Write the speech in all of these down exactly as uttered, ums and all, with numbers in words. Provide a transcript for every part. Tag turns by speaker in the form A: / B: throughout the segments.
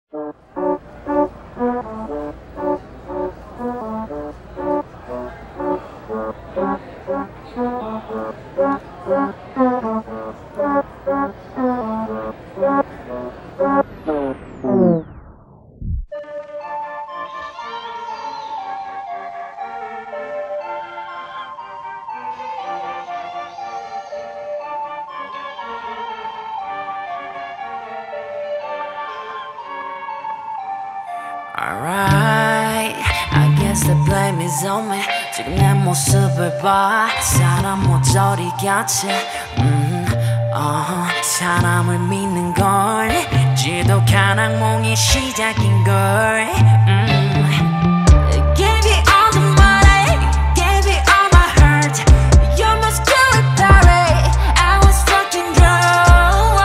A: Alright, I guess the blame is on me. 지금 내 모습을 봐 사람 모조리 같이 음, uh, 사람을 믿는 걸 지독한 악몽이 시작인 걸 음. Gave you all the money, gave you all my hurt. You must do it dirty. I was fucking drunk.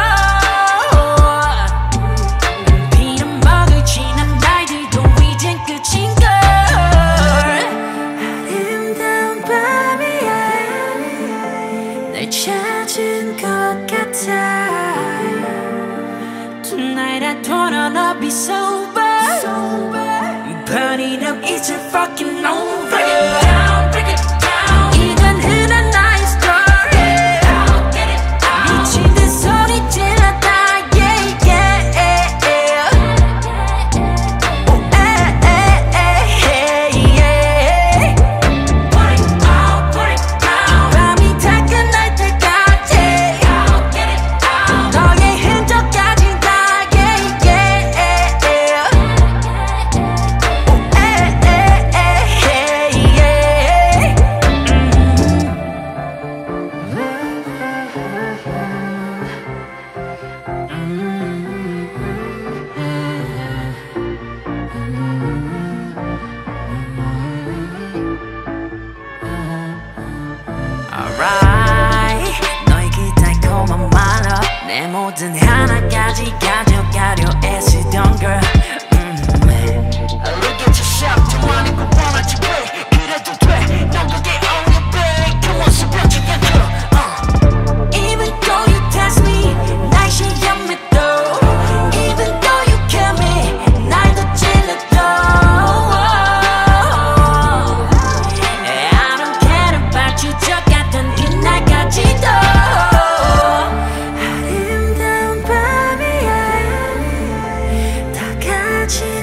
A: 피는 먹을 지난 날들도 이젠 끝인 걸. 아름다운 밤이야 날 찾은 것 같아. Tonight I don't wanna be sober. Burn it up, it's a fucking over. Break it down, break it down. 이건 흔한 나의 story. Get it down. 미친 듯 소리 질렀다, yeah, yeah. Oh, eh, eh, eh, yeah. Put it out, put it down. 밤이 다 끝날 때까지. Get it down. 너의 흔적까지 다, yeah, yeah. Alright, 너의 그 달콤한 말로 내 모든 하나까지 가져가려 애쓰던 girl. Look at yourself, 좀 아닌 거 원하지 왜 이래도 돼. 넌 그게 only big. Come on, 수병지 않죠. Even though you test me, 날 시험해 또. Even though you kill me, 날 더 찔러도. I don't care about you, 저 같던 그날까지도. 아름다운 밤이야 다 같이